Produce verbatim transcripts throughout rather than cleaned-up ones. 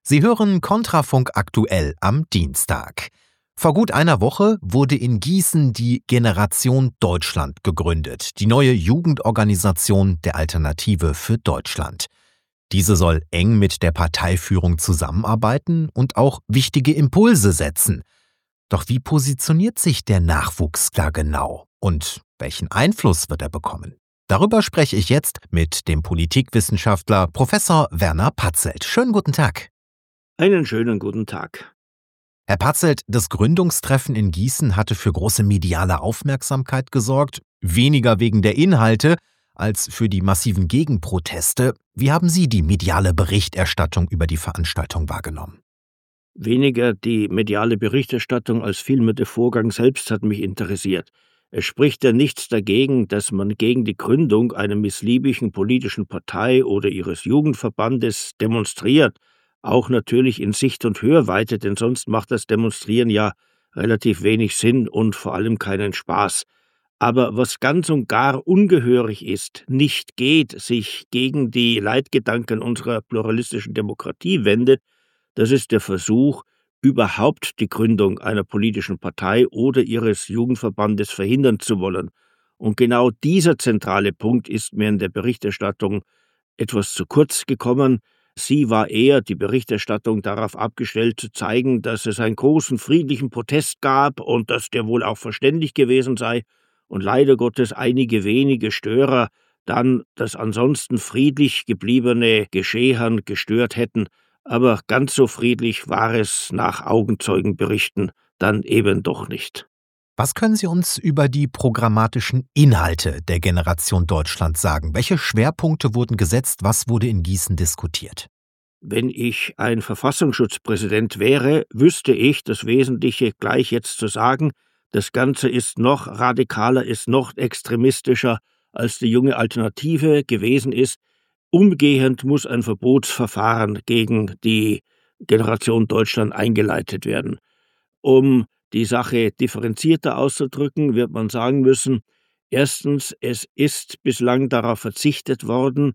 Sie hören Kontrafunk aktuell am Dienstag. Vor gut einer Woche wurde in Gießen die Generation Deutschland gegründet, die neue Jugendorganisation der Alternative für Deutschland. Diese soll eng mit der Parteiführung zusammenarbeiten und auch wichtige Impulse setzen. Doch wie positioniert sich der Nachwuchs da genau und welchen Einfluss wird er bekommen? Darüber spreche ich jetzt mit dem Politikwissenschaftler Professor Werner Patzelt. Schönen guten Tag. Einen schönen guten Tag. Herr Patzelt, das Gründungstreffen in Gießen hatte für große mediale Aufmerksamkeit gesorgt, weniger wegen der Inhalte als für die massiven Gegenproteste. Wie haben Sie die mediale Berichterstattung über die Veranstaltung wahrgenommen? Weniger die mediale Berichterstattung als vielmehr der Vorgang selbst hat mich interessiert. Es spricht ja nichts dagegen, dass man gegen die Gründung einer missliebigen politischen Partei oder ihres Jugendverbandes demonstriert, auch natürlich in Sicht und Hörweite, denn sonst macht das Demonstrieren ja relativ wenig Sinn und vor allem keinen Spaß. Aber was ganz und gar ungehörig ist, nicht geht, sich gegen die Leitgedanken unserer pluralistischen Demokratie wendet, das ist der Versuch, überhaupt die Gründung einer politischen Partei oder ihres Jugendverbandes verhindern zu wollen. Und genau dieser zentrale Punkt ist mir in der Berichterstattung etwas zu kurz gekommen. Sie war eher, die Berichterstattung, darauf abgestellt zu zeigen, dass es einen großen friedlichen Protest gab und dass der wohl auch verständlich gewesen sei und leider Gottes einige wenige Störer dann das ansonsten friedlich gebliebene Geschehen gestört hätten. Aber ganz so friedlich war es nach Augenzeugenberichten dann eben doch nicht. Was können Sie uns über die programmatischen Inhalte der Generation Deutschland sagen? Welche Schwerpunkte wurden gesetzt? Was wurde in Gießen diskutiert? Wenn ich ein Verfassungsschutzpräsident wäre, wüsste ich das Wesentliche gleich jetzt zu sagen. Das Ganze ist noch radikaler, ist noch extremistischer, als die junge Alternative gewesen ist. Umgehend muss ein Verbotsverfahren gegen die Generation Deutschland eingeleitet werden. Um die Sache differenzierter auszudrücken, wird man sagen müssen, erstens, es ist bislang darauf verzichtet worden,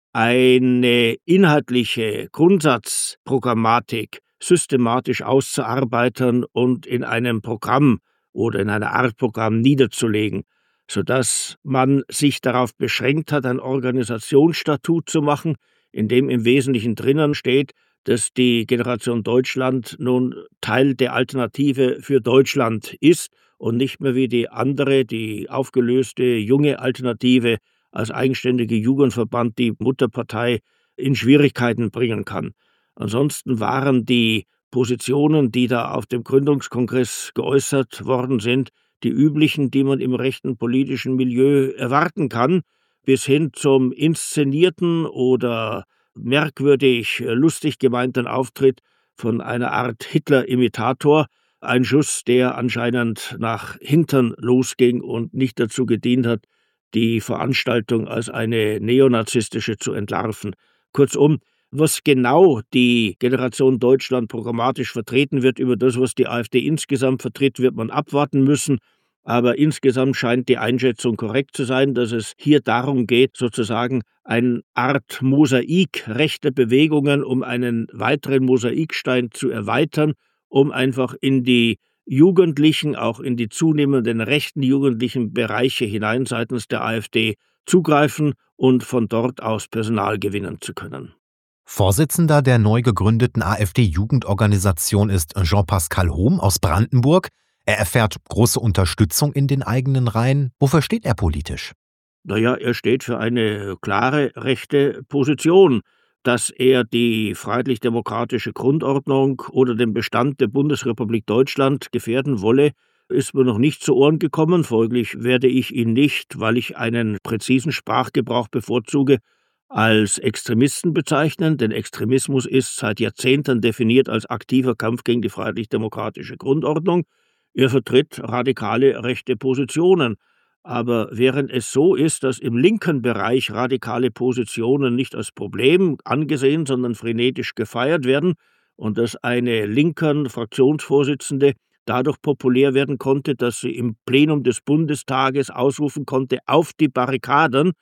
eine inhaltliche Grundsatzprogrammatik systematisch auszuarbeiten und in einem Programm oder in einer Art Programm niederzulegen, sodass man sich darauf beschränkt hat, ein Organisationsstatut zu machen, in dem im Wesentlichen drinnen steht, dass die Generation Deutschland nun Teil der Alternative für Deutschland ist und nicht mehr wie die andere, die aufgelöste junge Alternative als eigenständiger Jugendverband die Mutterpartei in Schwierigkeiten bringen kann. Ansonsten waren die Positionen, die da auf dem Gründungskongress geäußert worden sind, die üblichen, die man im rechten politischen Milieu erwarten kann, bis hin zum inszenierten oder merkwürdig lustig gemeinten Auftritt von einer Art Hitler-Imitator, ein Schuss, der anscheinend nach Hintern losging und nicht dazu gedient hat, die Veranstaltung als eine neonazistische zu entlarven. Kurzum, was genau die Generation Deutschland programmatisch vertreten wird, über das, was die AfD insgesamt vertritt, wird man abwarten müssen. Aber insgesamt scheint die Einschätzung korrekt zu sein, dass es hier darum geht, sozusagen eine Art Mosaik rechter Bewegungen, um einen weiteren Mosaikstein zu erweitern, um einfach in die Jugendlichen, auch in die zunehmenden rechten jugendlichen Bereiche hinein seitens der AfD zugreifen und von dort aus Personal gewinnen zu können. Vorsitzender der neu gegründeten AfD-Jugendorganisation ist Jean-Pascal Hohm aus Brandenburg. Er erfährt große Unterstützung in den eigenen Reihen. Wofür steht er politisch? Naja, er steht für eine klare rechte Position. Dass er die freiheitlich-demokratische Grundordnung oder den Bestand der Bundesrepublik Deutschland gefährden wolle, ist mir noch nicht zu Ohren gekommen. Folglich werde ich ihn nicht, weil ich einen präzisen Sprachgebrauch bevorzuge, als Extremisten bezeichnen, denn Extremismus ist seit Jahrzehnten definiert als aktiver Kampf gegen die freiheitlich-demokratische Grundordnung. Er vertritt radikale rechte Positionen. Aber während es so ist, dass im linken Bereich radikale Positionen nicht als Problem angesehen, sondern frenetisch gefeiert werden und dass eine linken Fraktionsvorsitzende dadurch populär werden konnte, dass sie im Plenum des Bundestages ausrufen konnte, auf die Barrikaden,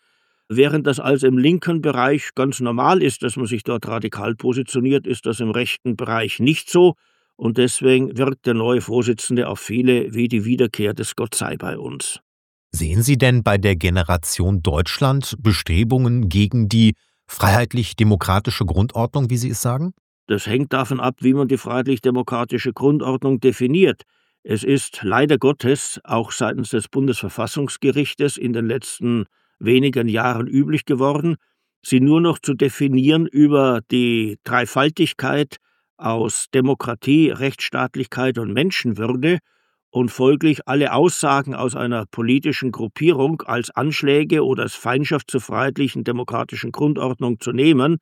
Während das also im linken Bereich ganz normal ist, dass man sich dort radikal positioniert, ist das im rechten Bereich nicht so. Und deswegen wirkt der neue Vorsitzende auf viele wie die Wiederkehr des Gott sei bei uns. Sehen Sie denn bei der Generation Deutschland Bestrebungen gegen die freiheitlich-demokratische Grundordnung, wie Sie es sagen? Das hängt davon ab, wie man die freiheitlich-demokratische Grundordnung definiert. Es ist leider Gottes auch seitens des Bundesverfassungsgerichtes in den letzten wenigen Jahren üblich geworden, sie nur noch zu definieren über die Dreifaltigkeit aus Demokratie, Rechtsstaatlichkeit und Menschenwürde und folglich alle Aussagen aus einer politischen Gruppierung als Anschläge oder als Feindschaft zur freiheitlichen demokratischen Grundordnung zu nehmen,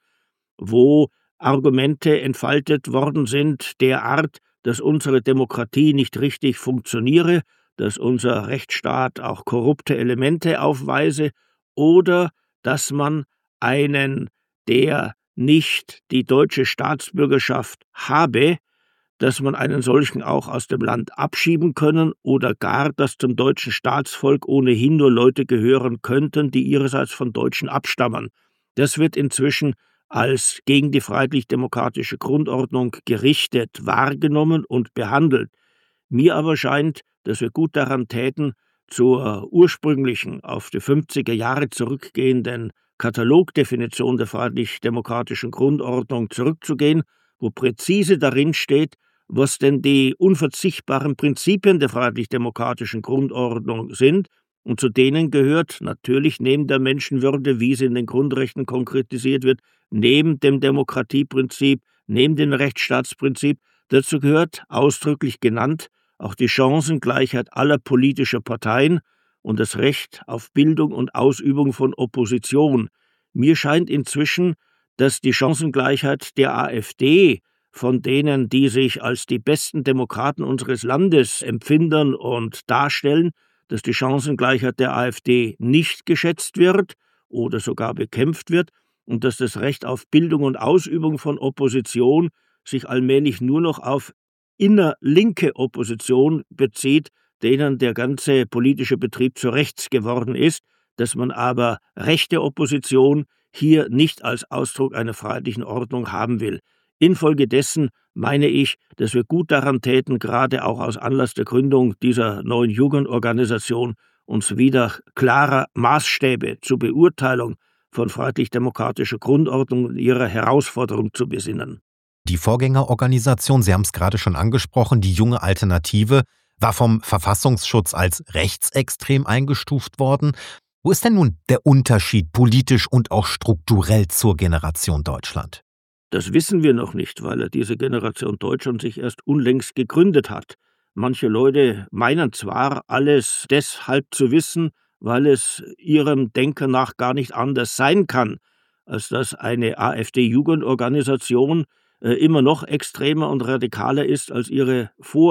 wo Argumente entfaltet worden sind der Art, dass unsere Demokratie nicht richtig funktioniere, dass unser Rechtsstaat auch korrupte Elemente aufweise oder dass man einen, der nicht die deutsche Staatsbürgerschaft habe, dass man einen solchen auch aus dem Land abschieben können oder gar, dass zum deutschen Staatsvolk ohnehin nur Leute gehören könnten, die ihrerseits von Deutschen abstammen. Das wird inzwischen als gegen die freiheitlich-demokratische Grundordnung gerichtet, wahrgenommen und behandelt. Mir aber scheint, dass wir gut daran täten, zur ursprünglichen, auf die fünfziger Jahre zurückgehenden Katalogdefinition der freiheitlich-demokratischen Grundordnung zurückzugehen, wo präzise darin steht, was denn die unverzichtbaren Prinzipien der freiheitlich-demokratischen Grundordnung sind, und zu denen gehört natürlich neben der Menschenwürde, wie sie in den Grundrechten konkretisiert wird, neben dem Demokratieprinzip, neben dem Rechtsstaatsprinzip, dazu gehört, ausdrücklich genannt, auch die Chancengleichheit aller politischer Parteien und das Recht auf Bildung und Ausübung von Opposition. Mir scheint inzwischen, dass die Chancengleichheit der AfD, von denen, die sich als die besten Demokraten unseres Landes empfinden und darstellen, dass die Chancengleichheit der AfD nicht geschätzt wird oder sogar bekämpft wird und dass das Recht auf Bildung und Ausübung von Opposition sich allmählich nur noch auf innerlinke Opposition bezieht, denen der ganze politische Betrieb zu rechts geworden ist, dass man aber rechte Opposition hier nicht als Ausdruck einer freiheitlichen Ordnung haben will. Infolgedessen meine ich, dass wir gut daran täten, gerade auch aus Anlass der Gründung dieser neuen Jugendorganisation, uns wieder klarer Maßstäbe zur Beurteilung von freiheitlich-demokratischer Grundordnung und ihrer Herausforderung zu besinnen. Die Vorgängerorganisation, Sie haben es gerade schon angesprochen, die Junge Alternative, war vom Verfassungsschutz als rechtsextrem eingestuft worden. Wo ist denn nun der Unterschied politisch und auch strukturell zur Generation Deutschland? Das wissen wir noch nicht, weil diese Generation Deutschland sich erst unlängst gegründet hat. Manche Leute meinen zwar, alles deshalb zu wissen, weil es ihrem Denken nach gar nicht anders sein kann, als dass eine AfD-Jugendorganisation äh, immer noch extremer und radikaler ist als ihre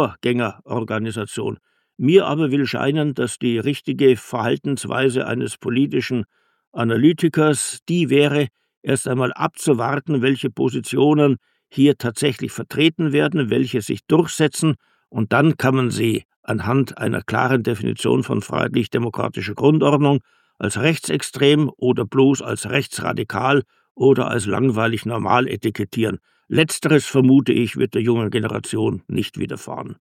Vorgängerorganisation. Mir aber will scheinen, dass die richtige Verhaltensweise eines politischen Analytikers die wäre, erst einmal abzuwarten, welche Positionen hier tatsächlich vertreten werden, welche sich durchsetzen, und dann kann man sie anhand einer klaren Definition von freiheitlich-demokratischer Grundordnung als rechtsextrem oder bloß als rechtsradikal oder als langweilig normal etikettieren. Letzteres, vermute ich, wird der jungen Generation nicht widerfahren.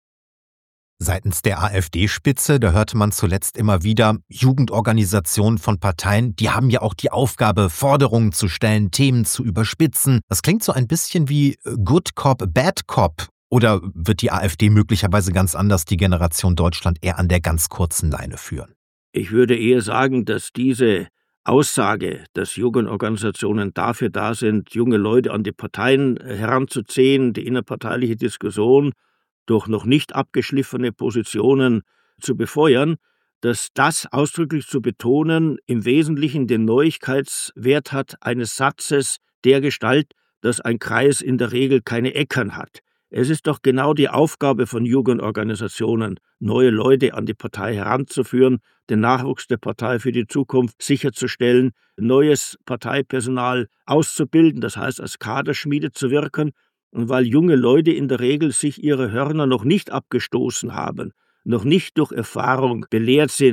Seitens der AfD-Spitze, da hörte man zuletzt immer wieder, Jugendorganisationen von Parteien, die haben ja auch die Aufgabe, Forderungen zu stellen, Themen zu überspitzen. Das klingt so ein bisschen wie Good Cop, Bad Cop. Oder wird die AfD möglicherweise ganz anders die Generation Deutschland eher an der ganz kurzen Leine führen? Ich würde eher sagen, dass diese Aussage, dass Jugendorganisationen dafür da sind, junge Leute an die Parteien heranzuziehen, die innerparteiliche Diskussion durch noch nicht abgeschliffene Positionen zu befeuern, dass das ausdrücklich zu betonen im Wesentlichen den Neuigkeitswert hat eines Satzes dergestalt, dass ein Kreis in der Regel keine Eckern hat. Es ist doch genau die Aufgabe von Jugendorganisationen, neue Leute an die Partei heranzuführen, den Nachwuchs der Partei für die Zukunft sicherzustellen, neues Parteipersonal auszubilden, das heißt als Kaderschmiede zu wirken. Und weil junge Leute in der Regel sich ihre Hörner noch nicht abgestoßen haben, noch nicht durch Erfahrung belehrt sind,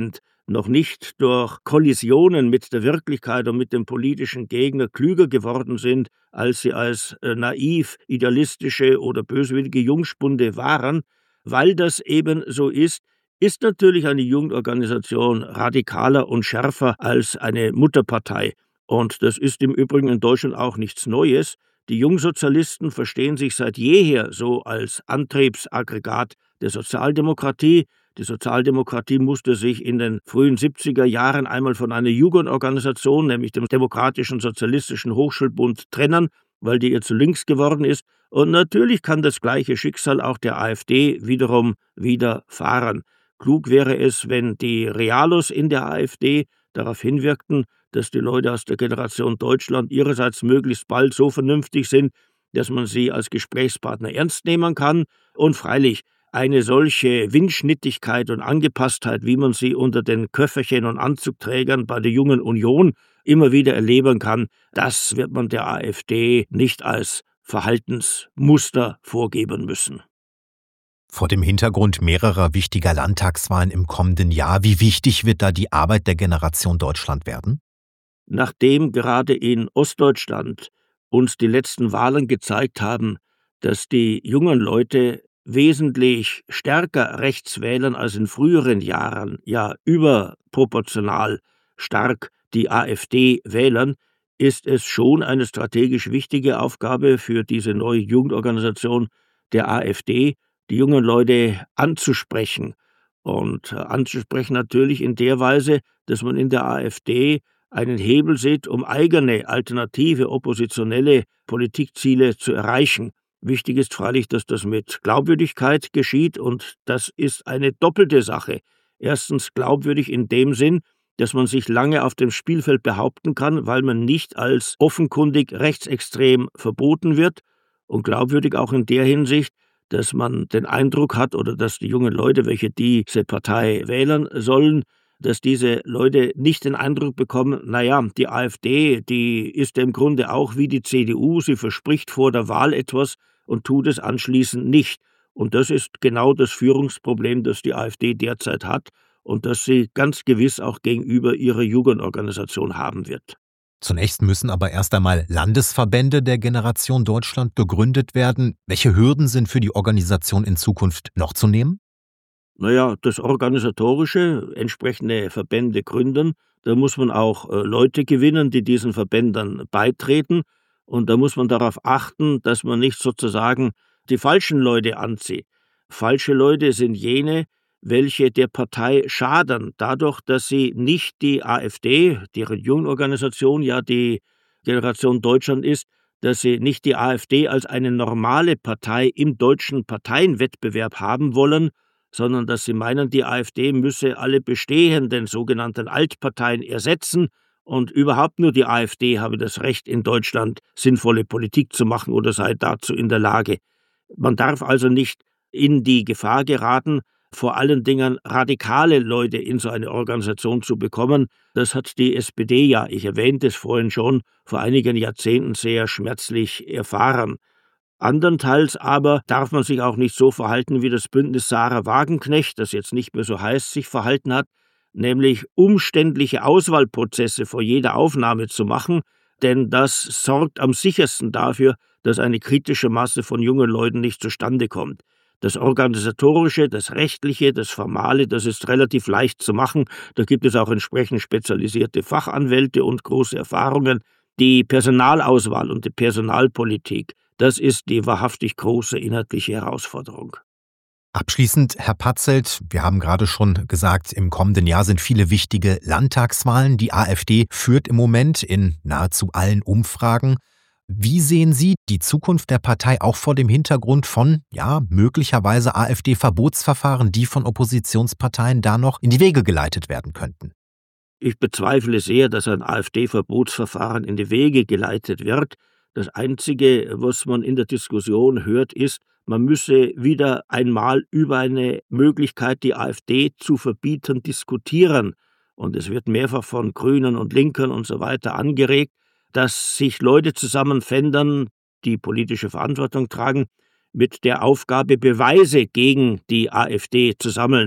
noch nicht durch Kollisionen mit der Wirklichkeit und mit dem politischen Gegner klüger geworden sind, als sie als äh, naiv, idealistische oder böswillige Jungspunde waren. Weil das eben so ist, ist natürlich eine Jugendorganisation radikaler und schärfer als eine Mutterpartei. Und das ist im Übrigen in Deutschland auch nichts Neues. Die Jungsozialisten verstehen sich seit jeher so als Antriebsaggregat der Sozialdemokratie. Die Sozialdemokratie musste sich in den frühen siebziger Jahren einmal von einer Jugendorganisation, nämlich dem Demokratischen Sozialistischen Hochschulbund, trennen, weil die ihr zu links geworden ist. Und natürlich kann das gleiche Schicksal auch der AfD wiederum widerfahren. Klug wäre es, wenn die Realos in der AfD darauf hinwirkten, dass die Leute aus der Generation Deutschland ihrerseits möglichst bald so vernünftig sind, dass man sie als Gesprächspartner ernst nehmen kann. Und freilich, eine solche Windschnittigkeit und Angepasstheit, wie man sie unter den Köfferchen und Anzugträgern bei der Jungen Union immer wieder erleben kann, das wird man der AfD nicht als Verhaltensmuster vorgeben müssen. Vor dem Hintergrund mehrerer wichtiger Landtagswahlen im kommenden Jahr, wie wichtig wird da die Arbeit der Generation Deutschland werden? Nachdem gerade in Ostdeutschland uns die letzten Wahlen gezeigt haben, dass die jungen Leute wesentlich stärker rechts wählen als in früheren Jahren, ja überproportional stark die AfD wählen, ist es schon eine strategisch wichtige Aufgabe für diese neue Jugendorganisation der AfD, die jungen Leute anzusprechen. Und anzusprechen natürlich in der Weise, dass man in der AfD einen Hebel sieht, um eigene alternative, oppositionelle Politikziele zu erreichen. Wichtig ist freilich, dass das mit Glaubwürdigkeit geschieht, und das ist eine doppelte Sache. Erstens glaubwürdig in dem Sinn, dass man sich lange auf dem Spielfeld behaupten kann, weil man nicht als offenkundig rechtsextrem verboten wird, und glaubwürdig auch in der Hinsicht, dass man den Eindruck hat, oder dass die jungen Leute, welche diese Partei wählen sollen, dass diese Leute nicht den Eindruck bekommen, naja, die AfD, die ist im Grunde auch wie die C D U, sie verspricht vor der Wahl etwas und tut es anschließend nicht. Und das ist genau das Führungsproblem, das die AfD derzeit hat und das sie ganz gewiss auch gegenüber ihrer Jugendorganisation haben wird. Zunächst müssen aber erst einmal Landesverbände der Generation Deutschland gegründet werden. Welche Hürden sind für die Organisation in Zukunft noch zu nehmen? Naja, das Organisatorische, entsprechende Verbände gründen, da muss man auch äh, Leute gewinnen, die diesen Verbänden beitreten, und da muss man darauf achten, dass man nicht sozusagen die falschen Leute anzieht. Falsche Leute sind jene, welche der Partei schaden, dadurch, dass sie nicht die AfD, deren Jugendorganisation ja die Generation Deutschland ist, dass sie nicht die AfD als eine normale Partei im deutschen Parteienwettbewerb haben wollen, sondern dass sie meinen, die AfD müsse alle bestehenden sogenannten Altparteien ersetzen und überhaupt nur die AfD habe das Recht, in Deutschland sinnvolle Politik zu machen oder sei dazu in der Lage. Man darf also nicht in die Gefahr geraten, vor allen Dingen radikale Leute in so eine Organisation zu bekommen. Das hat die S P D ja, ich erwähnte es vorhin schon, vor einigen Jahrzehnten sehr schmerzlich erfahren. Andernteils aber darf man sich auch nicht so verhalten, wie das Bündnis Sarah Wagenknecht, das jetzt nicht mehr so heißt, sich verhalten hat, nämlich umständliche Auswahlprozesse vor jeder Aufnahme zu machen, denn das sorgt am sichersten dafür, dass eine kritische Masse von jungen Leuten nicht zustande kommt. Das Organisatorische, das Rechtliche, das Formale, das ist relativ leicht zu machen. Da gibt es auch entsprechend spezialisierte Fachanwälte und große Erfahrungen. Die Personalauswahl und die Personalpolitik, das ist die wahrhaftig große inhaltliche Herausforderung. Abschließend, Herr Patzelt, wir haben gerade schon gesagt, im kommenden Jahr sind viele wichtige Landtagswahlen. Die AfD führt im Moment in nahezu allen Umfragen. Wie sehen Sie die Zukunft der Partei auch vor dem Hintergrund von, ja, möglicherweise AfD-Verbotsverfahren, die von Oppositionsparteien da noch in die Wege geleitet werden könnten? Ich bezweifle sehr, dass ein AfD-Verbotsverfahren in die Wege geleitet wird. Das Einzige, was man in der Diskussion hört, ist, man müsse wieder einmal über eine Möglichkeit, die AfD zu verbieten, diskutieren. Und es wird mehrfach von Grünen und Linken und so weiter angeregt, dass sich Leute zusammenfinden, die politische Verantwortung tragen, mit der Aufgabe, Beweise gegen die AfD zu sammeln.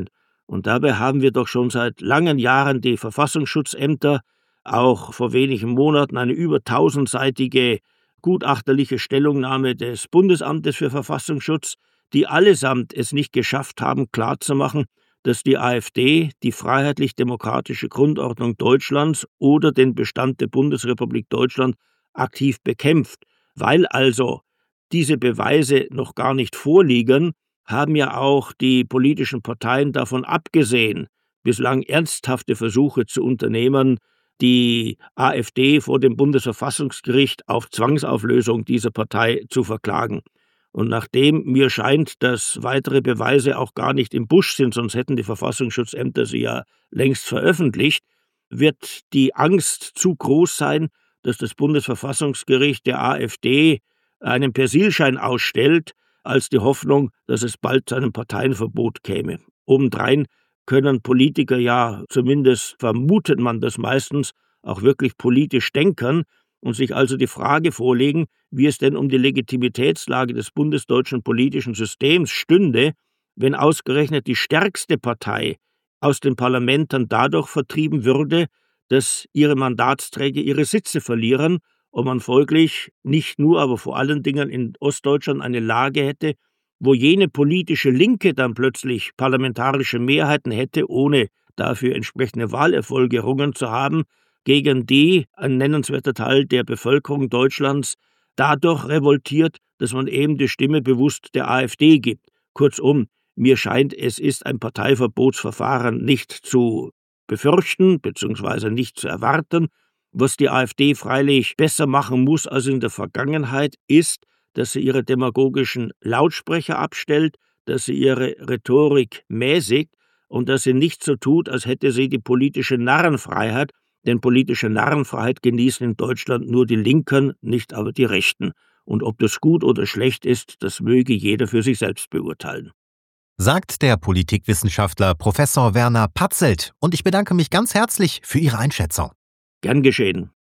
Und dabei haben wir doch schon seit langen Jahren die Verfassungsschutzämter, auch vor wenigen Monaten eine über tausendseitige gutachterliche Stellungnahme des Bundesamtes für Verfassungsschutz, die allesamt es nicht geschafft haben, klarzumachen, dass die AfD die freiheitlich-demokratische Grundordnung Deutschlands oder den Bestand der Bundesrepublik Deutschland aktiv bekämpft. Weil also diese Beweise noch gar nicht vorliegen, haben ja auch die politischen Parteien davon abgesehen, bislang ernsthafte Versuche zu unternehmen, die AfD vor dem Bundesverfassungsgericht auf Zwangsauflösung dieser Partei zu verklagen. Und nachdem mir scheint, dass weitere Beweise auch gar nicht im Busch sind, sonst hätten die Verfassungsschutzämter sie ja längst veröffentlicht, wird die Angst zu groß sein, dass das Bundesverfassungsgericht der AfD einen Persilschein ausstellt, als die Hoffnung, dass es bald zu einem Parteienverbot käme. Obendrein können Politiker ja, zumindest vermutet man das meistens, auch wirklich politisch denken und sich also die Frage vorlegen, wie es denn um die Legitimitätslage des bundesdeutschen politischen Systems stünde, wenn ausgerechnet die stärkste Partei aus den Parlamenten dadurch vertrieben würde, dass ihre Mandatsträger ihre Sitze verlieren und man folglich nicht nur, aber vor allen Dingen in Ostdeutschland eine Lage hätte, wo jene politische Linke dann plötzlich parlamentarische Mehrheiten hätte, ohne dafür entsprechende Wahlerfolge errungen zu haben, gegen die ein nennenswerter Teil der Bevölkerung Deutschlands dadurch revoltiert, dass man eben die Stimme bewusst der AfD gibt. Kurzum, mir scheint, es ist ein Parteiverbotsverfahren nicht zu befürchten bzw. nicht zu erwarten. Was die AfD freilich besser machen muss als in der Vergangenheit, ist, dass sie ihre demagogischen Lautsprecher abstellt, dass sie ihre Rhetorik mäßigt und dass sie nicht so tut, als hätte sie die politische Narrenfreiheit, denn politische Narrenfreiheit genießen in Deutschland nur die Linken, nicht aber die Rechten. Und ob das gut oder schlecht ist, das möge jeder für sich selbst beurteilen. Sagt der Politikwissenschaftler Professor Werner Patzelt. Und ich bedanke mich ganz herzlich für Ihre Einschätzung. Gern geschehen.